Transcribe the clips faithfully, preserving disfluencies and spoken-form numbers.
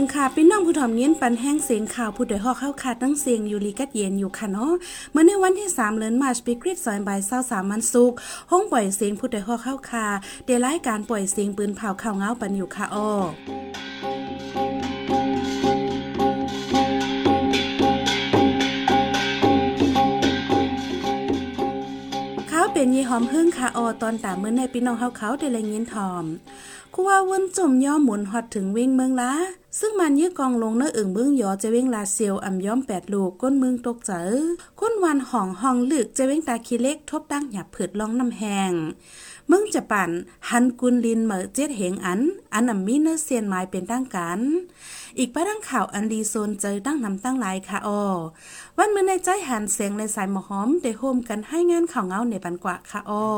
ค่ะพี่น้องผู้ถ่อมเย็นปันแห้งเสียงข่าวผู้โดยฮอกเข้าขาดตั้งเสียงอยู่ลีกัดเย็นอยู่ค่ะเนาะเมื่อในวันที่สามเดือนมาร์ชปีคริสต์ศักราชสองพันยี่สิบสามวันศุกร์ห้องปล่อยเสียงผู้โดยฮอกเข้าคาเดรายการปล่อยเสียงปืนเผาข่าวเงาปันอยู่ค่ะอ้อเป็นยีหอมหึ่งค่ะออตอนตามเมื่อในพี่น้องเฮาเขาได้แลยินทอมคู่ว่าวนจุ่มย่อหมุนฮอดถึงเว้งเมืองละซึ่งมันยื้อกองลงเนื้ออึ่งเบื้องยอจะเว้งลาเซียวอ่ำย้อมแปดลูกก้นเมืองตกเจอก้นวันห่องห้องลึกจะเว้งตาขี้เล็กทบดังหยับผืดลองน้ำแหงเมืองจะปั่นหันกุนลินเหมือเจ็ดเหงอันอันอ่ำมีเนื้อเซียนไม้เป็นตั้งกันอีกป้าดังข่าวอันดีโซนเจอตั้งนำตั้งหลายค่ะออวันเมื่อในใจหันเสียงในสายหมอหอมได้โฮมกันให้งานข่าวเงาในปันกว่าค่ะออ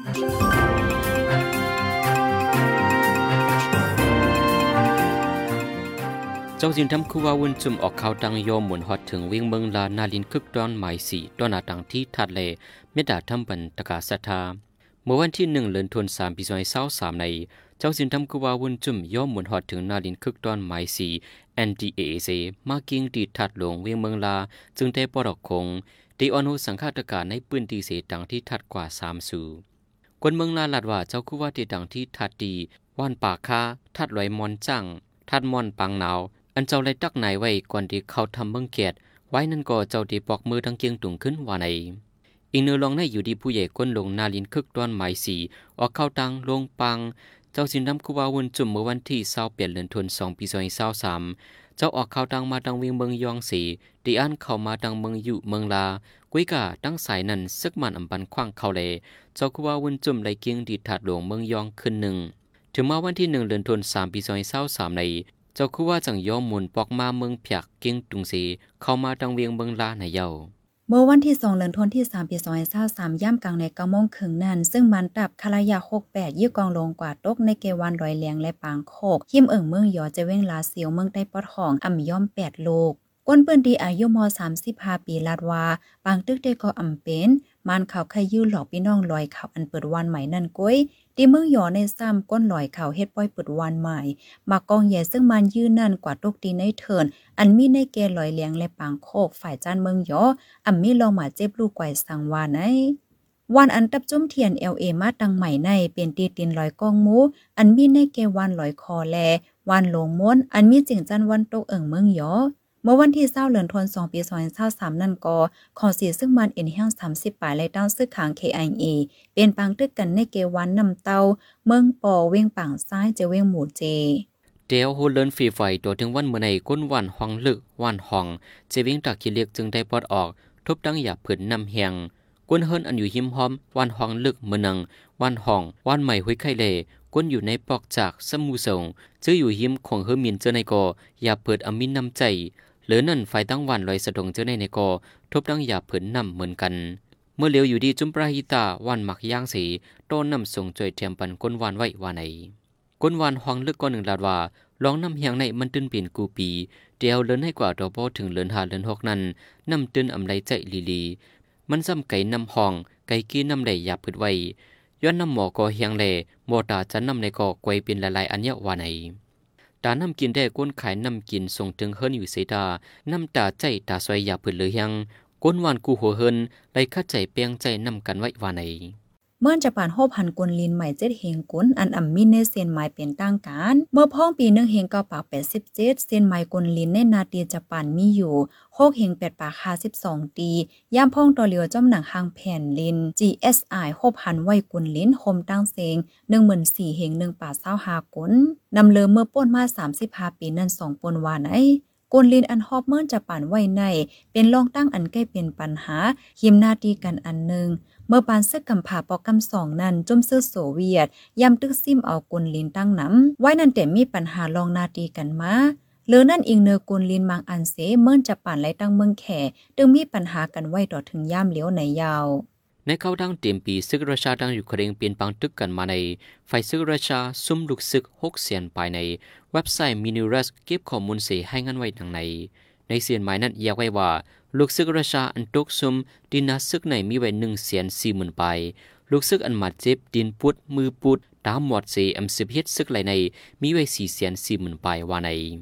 เจ้าสินทำคือว่าวุ่นจุ่มออกข่าวดังโยมหมุนฮอดถึงวิ่งเมืองลานาลินคึกดอนหมายสี่ดอนอาตังที่ทัดเลเมตตาทำบันตะกาศรัทธาเมื่อวันที่หนึ่งเดือนธันวาคมปีสองพันยี่สิบสามในเจ้าสินทำคือว่าวุ่นจุ่มโยมหมุนฮอดถึงนาลินคึกดอนหมายสี่ เอ็น ดี เอ เอ มากิ้งดีทัดหลงวิ่งเมืองลาจึงได้ปลอกคงได้อนุสังฆาตการในปืนตีเสดังที่ทัดกว่าสามสู่คนเมืองลาลัดว่าเจ้าคือว่าที่ดังที่ทัดดีว่านป่าคาทัดลอยมอนจังทัดมอนปังหนาวอันเจ้าเลยตักไหนไว้ก่อนที่เขาทำเมืองเกียรติไว้นั่นก็เจ้าดีปอกมือทั้งเกียงตุ่งขึ้นว่าไหนอีกเนื้อลองในอยู่ดีผู้ใหญ่ก้นลงนาลินคึกต้นไม้สีออกเข้าตังลงปังเจ้าสินดำคุวาวุ่นจุ่มเมื่อวันที่เศร้าเปลี่ยนเดือนธันวาคมปีสองพันยี่สิบสามเจ้าออกเข้าตังมาดังวิ่งเมืองยองสีดีอันเข้ามาดังเมืองอยู่เมืองลากุ้ยกะตั้งสายนั้นซึกมันอำบันคว้างเข้าเลยเจ้าคุวาวุ่นจุ่มเลยเกียงดีถัดหลวงเมืองยองขึ้นหนึ่งถึงมาวันที่หนึ่งเดือนธันวาคมปีสองพันยี่สิบสามในเจ้าคือว่าจังย่อมหมุนปอกมาเมืองเพียกเกียงตุงสีเข้ามาดังเวียงเมืองลาในเยาเมื่อวันที่สองเดือนธันวาคมที่สามปีสองพันยี่สิบสามย่ำกลางในเก้าโมงครึ่งนั้นซึ่งมันตับคารายาหกสิบแปดยี่กองลงกว่าตกในเกวันรอยแหลงและปางโคกหิมเอิ่งเมืองยอจะเว้งลาเสียวเมืองใต้ปอดห้องอ่ำย่อมแปดโลกก้นปืนดีอายุมสามสิบห้าปีลาดว่าปางตึกได้ก็อ่ำเป็นมันข่าวใครยื้อหลอกพี่น้องลอยข่าวอันเปิดวันใหม่นั่นก้อยที่เมืองยอในซ้ำก้นลอยข่าวเฮ็ดป้อยเปิดวันใหม่มากองใหญ่ซึ่งมันยื้อนั่นกว่าตกตีในเถินอันมีในเกลอยเลียงและปางโคกฝ่ายจานเมืองยออ่ำมีลองมาเจ็บลูกไกวสังวานไอวันอันตับจุ้มเทียน แอล เอ มาตังใหม่ในเป็นตีตินลอยกองหมูอันมีในเกวันลอยคอแลวันลงม้วนอันมีจิงจันวันตกเอิ่งเมืองยอเมื่อวันที่เศร้าเดือนธันวาคมปีสองพันยี่สิบสามนั่นก็ขอเสียซึ่งมันเอ็นแห้งสามสิบปลายและตั้งซื้อขาง เค ไอ เอ เป็นปางตึกกันในเกวันนำเตาเมืองปอเวียงปังซ้ายเจเวียงหมู่เจเดียวโฮเลินฟรีไฟตัวถึงวันเมื่อในก้นวันห้องลึกวันห้องเจเวียงตาขี้เล็กจึงได้ปลดออกทุบดังหยาบผืนนำแหงก้นเฮิรนอันอยู่หิมหอมวันห้องลึกเมื่อนังวันห้องวันใหม่หุยไข่เล่ก้นอยู่ในปอกจากสมูส่งจื้ออยู่หิมของเฮอร์มินเจอในกอหยาบผืนอมินนำใจเหลือนั่นไฟตั้งวันลอยสะดงเจอในในกอทบดังหยาบผืนนำเหมือนกันเมื่อเลี้ยวอยู่ดีจุมปราหิตาวันหมักย่างสีโต้นนำส่งจอยเทียมปันก้นวันไว้วานไหนก้นวันห้องลึกก้อนหนึ่งลาดว่าลองนำเฮียงในมันตื้นเปลี่ยนกูปีเดียวเลินให้กว่าดอกโบถึงเลินหาเลินหกนั้นนำตื้นอำไรใจลีลีมันซ้ำไก่นำห้องไก่กี้นำไหลหยาบผืดไว้ย้อนนำหมอก่อเฮียงเลโมตาจะนำในก่อไกวเป็นหลายๆอันเยอะวานไหนตาน้ำกินได้ก้นขายน้ำกินส่งถึงเฮิรนอยู่เสดาน้ำตาใจตาซอยหยาบผืดเลยยังก้นวานกูหัวเฮิรนไล่ข้าใจเปียงใจนำกันไว้วานไหนเมื่อจะปานโฮบหันกวนลินใหม่เจ็ดเฮงกุนอันอ่ำมีในเซนไม้เป็นตั้งการเมื่อพ้องปีหนึ่งเฮงเก้าปากแปดสิบเจ็ดเซนไม้กวนลินในนาตีจะปานมีอยู่โฮกเฮงแปดปากห้าสิบสองตีย่ามพ้องตัวเหลียวจ้อมหนังหางแผ่นลิน จี เอส ไอ โฮบหันไว้กวนลินโฮมตั้งเซงหนึ่งหมื่นสี่เฮงหนึ่งปากเศร้าหากุนนำเลือเมื่อป้นมาสามสิบห้าปีนั้นสองปนวานไอกวนลินอันฮอบเมื่อจะปานไว้ในเป็นรองตั้งอันใกล้เป็นปัญหาหิมนาตีกันอันหนึ่งเมื่อปานซึกกำผาปอกำสองนั้นจุ่มซื้อโซเวียตยำตึกซิมเอากุนลินตั้งน้ำไว้นั่นแต่มีปัญหาลองนาตีกันมาหรือนั่นอิงเนอกุนลินมังอันเสเมื่อจะป่านไล่ตั้งเมืองแข่ตึงมีปัญหากันไว้ต่อถึงย่ามเหลียวในยาวในเขาดังเต็มปีซึกราชาดังอยู่เคร่งเปลี่ยนปังตึกกันมาในไฟซึกราชาซุ่มลูกซึกหกเสียนภายในเว็บไซต์มินิรัสเก็บข้อมูลเสียให้งันไว้ดังในในเสียนหมายนั้นแยกไว้ว่าลูกซึกราชาอันตกซุ่มดินนาซึกในมีไว้หนึ่งเสียนสี่หมื่นไปลูกซึกอันมาเจ็บดินปุดมือปุดตามหมดเสียอันสิบเฮ็ดซึกไหลในมีไว้สี่เสียนสี่หมื่นไปว่าใน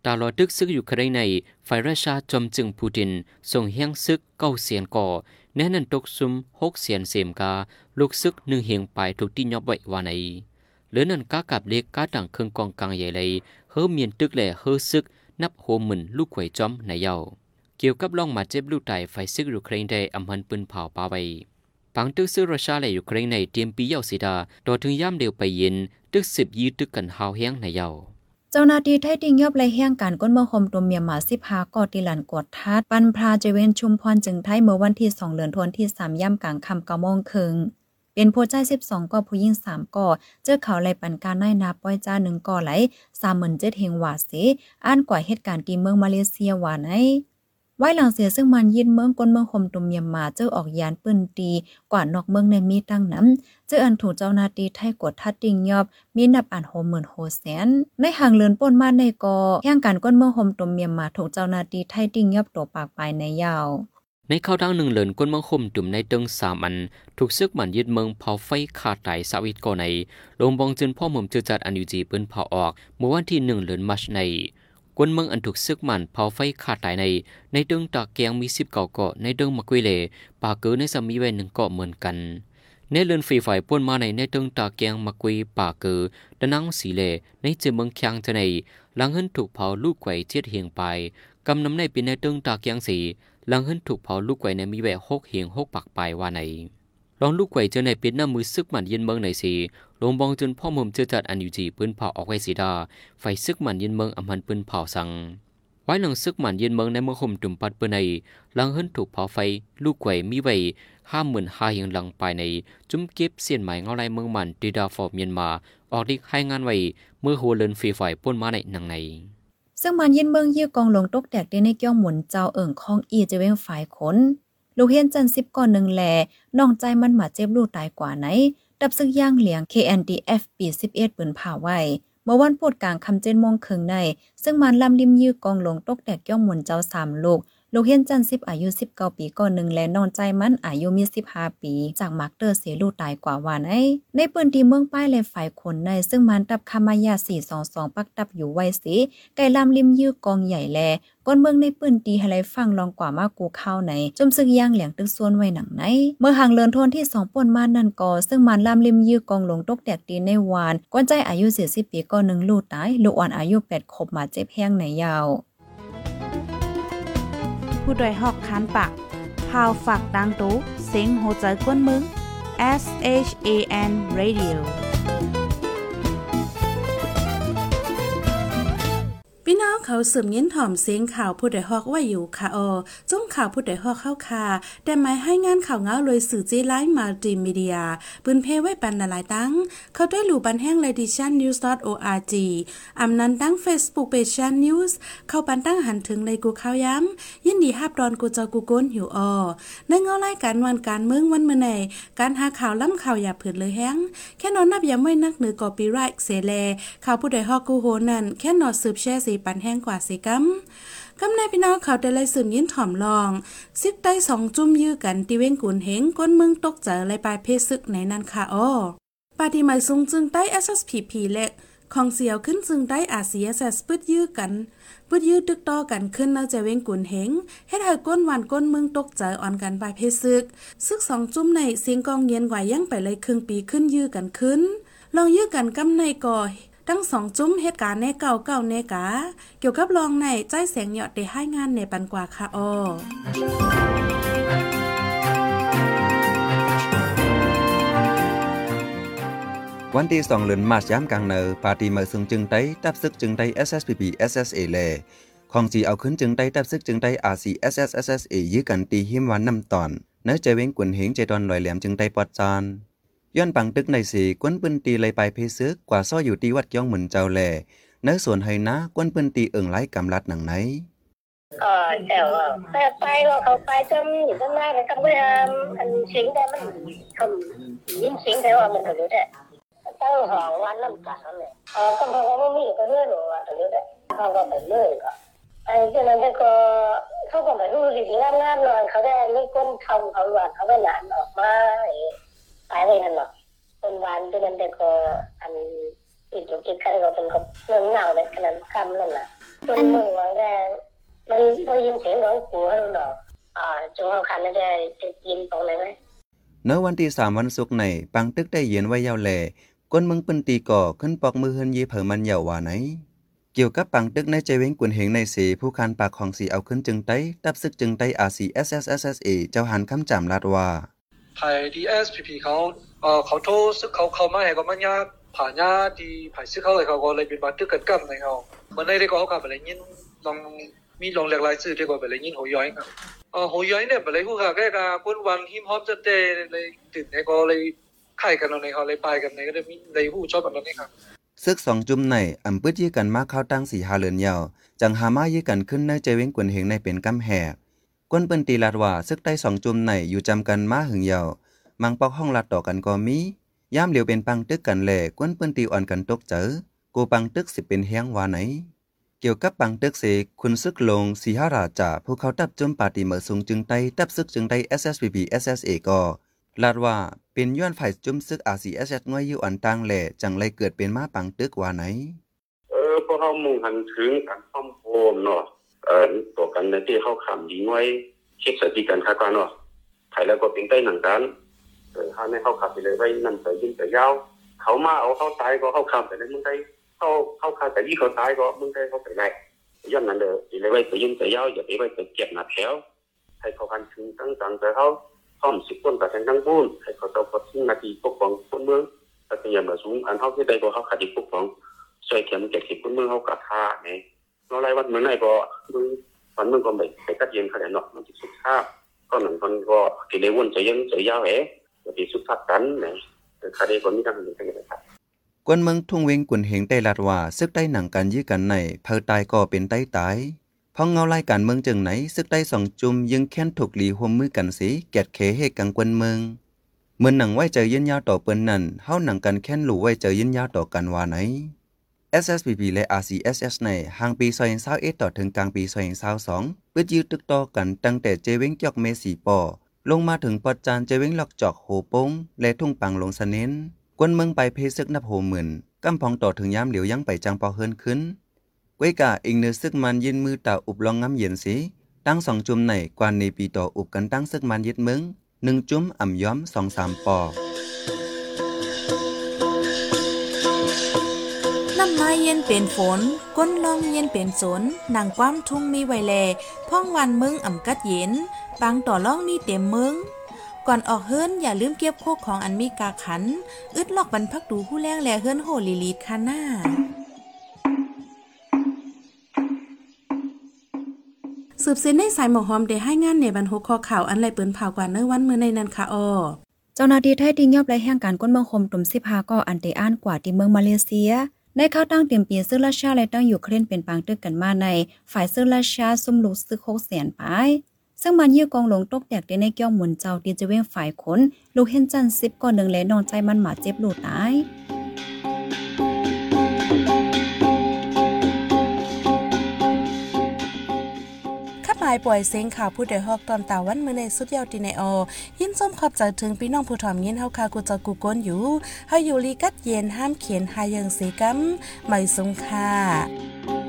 ตาลอดึกซึกอยู่ใครในฝ่ายราชาจอมจึงปูตินส่งเฮียงซึกเก้าเสียนก่อแน่นันตกซุมหกเสียนเสมกาลูกซึกหนึ่งเฮียงไปถูกที่ยอบไว้วาในเหลือนันกากับเล็กกาดังเครื่องกองกลางใหญ่เลยเฮอเมียนตึกแหล่เฮอซึกนับโหหมื่นลูกไข่จอมในเยาเกี่ยวกับล่องมาเจ็บลูกไตไฟซึกยูเครนได้อำพันปืนเผาปาไว้ปังตึกซึกรัสเซียและยูเครนในเตรียมปีเยาสีดาต่อถึงย่ำเดียวไปเย็นตึกสิบยีตึกกันหาวแห้งในเยาเจ้าหน้าที่ไทยติงยอบและแห่งการก้นเมืองคมตัวเมียหมาสิบห้าก่อติลันกดทัดปันพราเจเวนชุมพรจึงไทยเมื่อวันที่สองเดือนธันวาคมที่สามย่ำกลางค่ำเก้าโมงครึ่งเป็นผู้ใจสิบสองก่อผู้หญิงสามก่อเจอเขาไหลปันการน้อยนาป้อยจ้าหนึ่งก่อไหล สามหมื่นเจ็ดพัน เฮงหวาสิอ่านกว่าเหตุการณ์ที่เมืองมาเลเซียหวาไหนไว้หลังเสียซึ่งมันยินเมืองก้นเมืองคมตุมเมียมาเจอออกยานปืนตีกว่านอกเมืองในมีตั้งน้ำเจออันถูกเจ้าหน้าที่ไทยกดทัดติงยอบมีนับอ่านโหมื่นโหแสนในห่างเลือนป่นมาในกอแห่งการก้นเมืองคมตุมเมียมาถูกเจ้าหน้าที่ไทยติงยอบตัวปากปลายในยาวในเข้าดังหนึ่งเหลินก้นเมืองคมตุ่มในตึงสามอันถูกซึกมันยึดเมืองเผาไฟขาดไตสาวิตก่อในลงบองจึนพ่อหม่อมเจอจัดอันยูจีปืนเผาออกเมื่อวันที่หนึ่งเหลินมัชในกวนเมืองอันถูกซึกมันเผาไฟขาดตายในในเดิงตากแกงมีสิบเก่าเกาะในเดิงมักวิเลป่าเกือในสามีไว้หนึ่งเกาะเหมือนกันในเรือนฟรีฝ่ายป่วนมาในในเดิงตากแกงมักวิป่าเกือดนังสีเลในเจเมืองแข็งจะในหลังเหินถูกเผาลูกไก่เทียดเฮียงไปกำนำในเป็นในเดิงตากแกงสีหลังเหินถูกเผาลูกไก่ในมีแหวหกเฮียงหกปากปลายว่าในลองลูกไก่เจอในเป็นหน้ามือซึกมันเย็นเมืองในสีลงบองจนพ่อหม่อมเจอจัดอันยูจีปืนเผาออกไว้สีดาไฟซึกมันเย็นเมืองอำพันปืนเผาสังไว้หลังซึกมันเย็นเมืองในเมืองห่มตุ่มปัดเปืนในหลังเหินถูกเผาไฟลูกไก่มีไว้ห้าหมื่นห้าเฮียงหลังไปในจุ่มเก็บเสียนหมายเงาลายเมืองมันดีดาฟอร์เมียนมาออกดิให้งานไว้เมื่อหัวเลินฟรีฝ่ายป่นมาในหนังในซึ่งมันเย็นเมืองยื้อกองลงตกแตกได้ในเกี้ยวหมุนเจ้าเอิ่งคองอีจะเว้งฝ่ายขนลูกเฮียนจันสิบก่อนหนึ่งแลน้องใจมันหมาเจ็บลูกตายกว่าไหนดับซึกย่างเหลียง เค เอ็น ดี เอฟ ปีสิบเอ็ดปืนผ่าไว้เมื่อวันพูดกลางคำเจ็ดโมงครึ่งในซึ่งมันลำริมยื้อกองลงตกแตกเกี้ยวหมุนเจ้าสามลูกลูกเฮียนจันสิบอายุสิบเก้าปีก่อนหนึ่งและนอนใจมันอายุมีสิบห้าปีจากมาร์กเตอร์เสียลูกตายกว่าวันไอ้ในปืนที่เมืองป้ายและฝ่ายคนในซึ่งมันตับคามายาสี่สองสองปักตับอยู่ไว้สิไก่ลำริมยื้อกองใหญ่แลก้นเมืองในปืนตีให้ไรฟังลองกว่ามากกูเข้าในจมซึกย่างเหลียงตึกส่วนไว้หนังไหนเมื่อห่างเลินทนที่สองป่นมานั่นก่อซึ่งมันลำริมยื้อกองลงตกแตกตีในวานก้นใจอายุสี่สิบปีก่อนหนึ่งลูกตายลูกอ่อนอายุแปดขบมาเจ็บแห้งในยาวผู้โดยหอกคันปากพาวฝากดังตู้เสียงโหใจกวนมึง S H A N Radio พี่น้องเขาสืบยินถ่อมเสียงข่าวผู้ใดฮอกว่าอยู่ค่ะออจุ้มข่าวผู้ใดฮอกเข้าคาแต่หมายให้งานข่าวเงาเลยสื่อจีไลฟ์มัลติมีเดียปืนเพไว้ปันหลายตั้งเขาด้วยหลู่บันแห้ง Ledition News ดอท โอ อาร์ จี อำนั้นตั้ง Facebook Page News เข้าปันตั้งหันถึงในกูข่าวย้ำยินดีฮับดอนกูเจ้ากูก้นหิวออในเงารายการวันการเมืองวันเมื่อไหร่การหาข่าวล้ำข่าวอย่าเผือดเลยแห้งแค่นอนนับย้ำไว้นักเหนือกอปีไรท์เสแลข่าวผู้ใดฮอกกูโหนั่นแค่นอสืบแช่สีปันแห้งกว่าสิกัมกำในพี่น้องเขาได้เลยสืบยินถ่อมลองซิกได้สองจุ่มยื้อกันที่เว้งกุนเฮงก้นเมืองตกเจอเลยปลายเพศซึกในนั้นค่ะอ้อปาฏิหมายสูงจึงได้ เอส เอส พี พี เล็กของเสียวขึ้นจึงได้ อาร์ ซี เอส เอส ปึดยื้อกันปึดยื้อตึกต่อกันขึ้นน่าจะเว้งกุนเฮงเฮ็ดให้ก้นวันก้นเมืองตกเจออ่อนกันปลายเพศซึกซึกสองจุ่มในเสียงกองเย็นกว่ายังไปเลยครึ่งปีขึ้นยื้อกันขึ้นลองยื้อกันกำในก่อทั้งสองจุ้มเหตุการณ์ในเก่าเก่าเนกาเกี่ยวกับรองในใจแสงหยอดได้ให้งานในปันกว่าค่ะอ้อวันที่สองเดือนมาร์ชย้ำกลางเนอปาร์ตี้เมื่อซึ่งจึงได้ตับซึกจึงได้ เอส เอส พี พี เอส เอส เอ เลของจีเอาขึ้นจึงได้ตับซึกจึงได้ อาร์ ซี เอส เอส เอส เอส เอ ยื้อกันตีหิมวันน้ำตอนเนื้อใจเว้งกุนเหงใจตอนลอยแหลมจึงได้ปอดจานย้อนปังตึกในสีกวนปืนตีเลยไปเพซึกกว่าซ้ออยู่ที่วัดย่องเหมือนเจ้าแลเนื้อส่วนไฮนะกวนปืนตีเอิ่งไล่กำลัดหนังไหนเออแต่ว่าแต่ไปว่าเขาไปจำอยู่ข้างหน้าเลยก็ไม่ทำอันเสียงแต่มันคำยินเสียงแต่ว่ามันถึงรู้ได้ตั้งหองวันน้ำตาเลยเออก็เพราะว่าไม่มีก็เรื่องหรอกถึงรู้ได้เขาก็ไปเรื่อยก็ไอ้เจ้านั้นก็เขาก็ไปรู้สิ่งงามๆหน่อยเขาได้ไม่ก้นทำเขาหวานเขาก็หนานออกมาตายเลยนั่นหรอกคนหวานเจ้านั้นก็อันอีกจุดที่ใครก็เป็นก็เรื่องเงาเลยขนาดคำนั่นแหละจนมึงว่าแกมันได้ยินเสียงร้องกลัวหรอกอ่าจงเอาคันนั้นได้จะกินตรงไหนไหมเนื้อวันที่สามวันศุกร์ในปังตึกได้เย็นไว้ยาวแหล่ก้นมึงปืนตีก่อขึ้นปอกมือเฮินยีเผอมันยาวว่าไหนเกี่ยวกับปังตึกในใจเว้งกุนเหงในเสผู้คันปากของสีเอาขึ้นจึงไต้ตับซึกจึงไต้ อาร์ ซี เอส เอส เอส เอส เอ เจ้าหันคำจำลาดว่าไทย ดี เอส พี พี เขาเอ่อเขาโทรซึกเขาเขามาให้ก็มันยาผ่านยาดีผ่านซึกเขาเลยเขาก็เลยเป็นบันทึกกันกันในเขาเมื่อในได้ก็เขากลับไปเลยยินลองมีลองเรียกรายชื่อที่ก็ไปเลยยินหัวย้อยครับเอ่อหัวย้อยเนี่ยไปเลยผู้ข่าวแก่กับคนวันหิมฮอปจะเตะเลยตื่นในก็เลยไข่กันในเขาเลยไปกันในก็ได้มีเลยผู้ชอบแบบนี้ครับซึกสองจุ่มในอำปืดยี่กันมาเข้าตั้งสี่หาเลือนยาวจังหามายี่กันขึ้นในใจเว้งกวนเหงในเป็นกำแหกก้นเปิ้นตีลาดว่าซึกใต้สองจุ่มในอยู่จำกันมาหึงยาวมังปอกห้องลัดต่อกันก็มีย่ามเหลียวเป็นปังตึกกันแหล่ก้นเปิ้นตีอ่อนกันตกเจอกูปังตึกสิเป็นแห้งว่าไหนเกี่ยวกับปังตึกเสคุณซึกลงสีหาราจ่าผู้เขาตับจุ่มปาติเมอสูงจึงไต้ตับซึกจึงไต้ เอส เอส พี พี เอส เอส เอ ก็ลาดว่าเป็นย้อนฝ่ายจุ่มซึก อาร์ ซี เอส เอส ง่อยอยู่อันต่างแหล่จังเลยเกิดเป็นมาปังตึกว่าไหนเออพวกเขามุ่งหันถึงการซ่อมโฮมเนาะเอ่อตัวกันในที่เขาขำดีง่อยเช็คสถิติกันค่ากันเนาะไทยแล้วก็เป็นใต้หนังกันเออถ้าไม่เข้าขับไปเลยไว้นั่นแต่ยิ่งแต่ยาวเขามาเอาเข้าตายก็เข้าขับแต่ในมึงได้เข้าเข้าขับแต่ยี่เขาตายก็มึงได้เขาไปไหนย้อนนั้นเด้อเลยไว้แต่ยิ่งแต่ยาวอย่าไปไว้แต่เก็บหนักแถวให้เขาคันถึงตั้งจังแต่เขาซ่อมสิบคนกับแทงทั้งบุญให้เขาเจ้าพอทิ้งนาทีปกป้องคนเมืองแต่เป็นอย่างแบบสูงอันเขาที่ใดก็เขาขัดอีกปกป้องช่วยเข็มเก็บสิบคนเมืองเขากัดท่าไงเราไล่วัดเมืองไหนก็มึงวันมึงก็ไปไปกัดเย็นขนาดเนาะมันจะสุดท้าก็หนึ่งคนก็กิเลวนจะยังจะยาวแหจะไปสุดท้ากันไงแต่คดีคนนี้ทำเป็นยังไงครับกวนเมืองทุ่งเวงกุนเหงใต้ลาดว่าซึกใต้หนังกันยี่กันในเผอตายก็เป็นใต้ตายพอเงาไล่การเมืองจึงไหนซึกใต้สองจุ่มยังแค้นถูกหลีห่วมมือกันสิแกดเขเฮกังกวนเมืองเหมือนหนังไว้เจอยินยาวต่อเปิ้นนั่นเฮาหนังกันแค้นหลู่ไว้เจอยินยาวต่อกันว่าไหน เอส เอส พี พี และ อาร์ ซี เอส เอส ในห่างปีสองพันยี่สิบเอ็ดต่อถึงกลางปีสองพันยี่สิบสองเปิดยืดตึกต่อกันตั้งแต่เจเว้งจอกเมสีปอลงมาถึงปอดจานเจเว้งลอกจอกโหปงและทุ่งปังลงสะเน้นกวนเมืองไปเพซึกนับโหหมื่นกำพองต่อถึงยามเหลียวยังไปจังปอเฮินขึ้นก้วยกะอิงเนื้อซึกมันยินมือตาอุบลองงำเย็นสิตั้งสองจุ่มในกวนในปีต่ออุบกันตั้งซึกมันยึดเมืองหนึ่งจุ่มอ่ำย้อมสองสามปอน้ำไม้เย็นเป็นฝนก้นลองเย็นเป็นสนนางความทุ่งมีไวแลพ่องวันมึงอ่ำกัดเย็นปังต่อล่องมีเต็มมึงก่อนออกเฮิรนอย่าลืมเก็บโคกของอันมีกาขันอึดลอกบรรพักดูผู้แรงแลเฮิรนโหลีลีดคาหน้าสืบเส้นในสายหมอหอมได้ให้งานในบรรทุกคอข่าวอันไรเปิ้นเผากว่าเนื้อวันเมื่อในนั้นค่ะอ้อเจ้าหน้าที่ไทยติงยอบและแห่งการก้นเมืองคมตุ่มสิบห้าก็อันเตอ้านกว่าที่เมืองมาเลเซียในเข้าตั้งเตรียมปีซึ่งรัสเซียและตั้งยูเครนเป็นปางตึกกันมาในฝ่ายซึ่งรัสเซียซุ่มลุกซึกหกแสนปลายซึ่งมันยื้อกองลงตกแตกในเกี่ยวหมุนเจ้าที่จะเว้งฝ่ายขนลูกเห็นจันสิบก่อนหนึ่งและนอนใจมันหมาเจ็บลูกตายหมายปล่อยเสียงข่าวผู้ใดฮอกตอนตาวันมื้อในสุดยาวติในอยินส้มขอบใจถึงพี่น้องผู้ถ่อมยินเฮาคากูจะกูก้นอยู่เฮาอยู่ลีกัดเย็นห้ามเขียนหายังสีกำไม่สงค่า